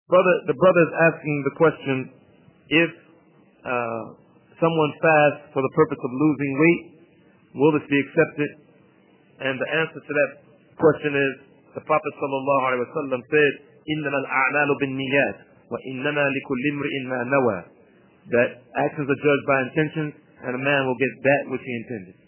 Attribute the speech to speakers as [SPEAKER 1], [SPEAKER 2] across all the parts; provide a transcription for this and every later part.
[SPEAKER 1] The brother is asking the question, if someone fasts for the purpose of losing weight, will this be accepted? And the answer to that question is, the Prophet sallallahu alaihi wasallam said, "Innama al-a'malu bin-niyyat, wa innama likulli imri'in ma nawa." That actions are judged by intentions, and a man will get that which he intended.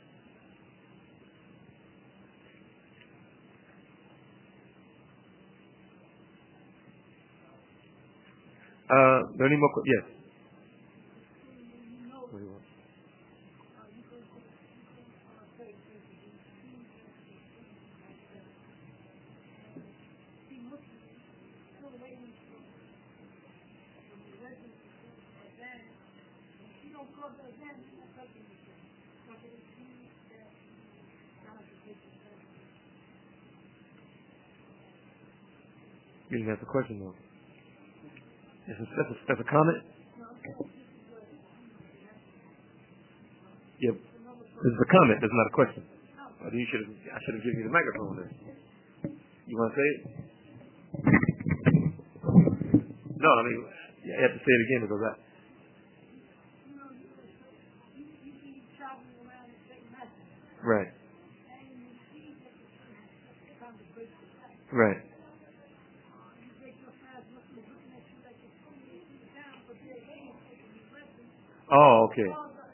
[SPEAKER 1] There any more? Yes. You didn't answer the question though. That's a comment? Yep. This is a comment, that's not a question. I should have given you the microphone then. You want to say it? No, I mean, you have to say it again because Right. Right. Oh, okay.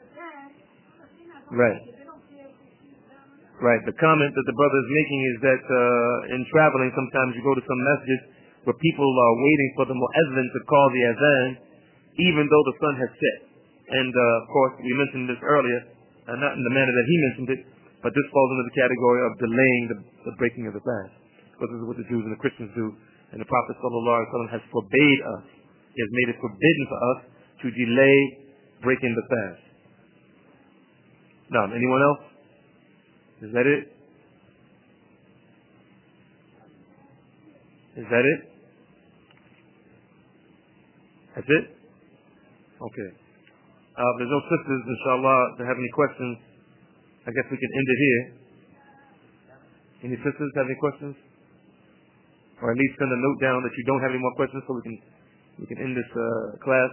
[SPEAKER 1] Right. Right. The comment that the brother is making is that in traveling, sometimes you go to some masjids where people are waiting for the muezzin to call the azan, even though the sun has set. And of course, we mentioned this earlier, not in the manner that he mentioned it, but this falls into the category of delaying the breaking of the fast. Because this is what the Jews and the Christians do. And the Prophet ﷺ has forbade us. He has made it forbidden for us to delay breaking the fast. Now, anyone else? Is that it? Is that it? That's it? Okay. If there's no sisters, inshallah, to have any questions, I guess we can end it here. Any sisters have any questions? Or at least send a note down that you don't have any more questions so we can end this class.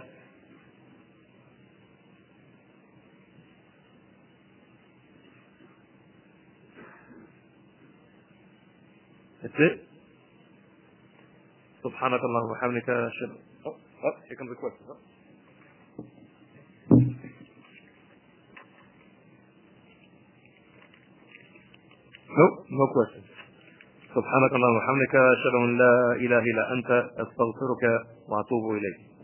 [SPEAKER 1] That's it? Subhanakallah wa hamdika ashhadu. Oh, here comes a question. Nope, no questions. سبحانك اللهم وبحمدك أشهد أن لا إله إلا أنت أستغفرك وأتوب إليك.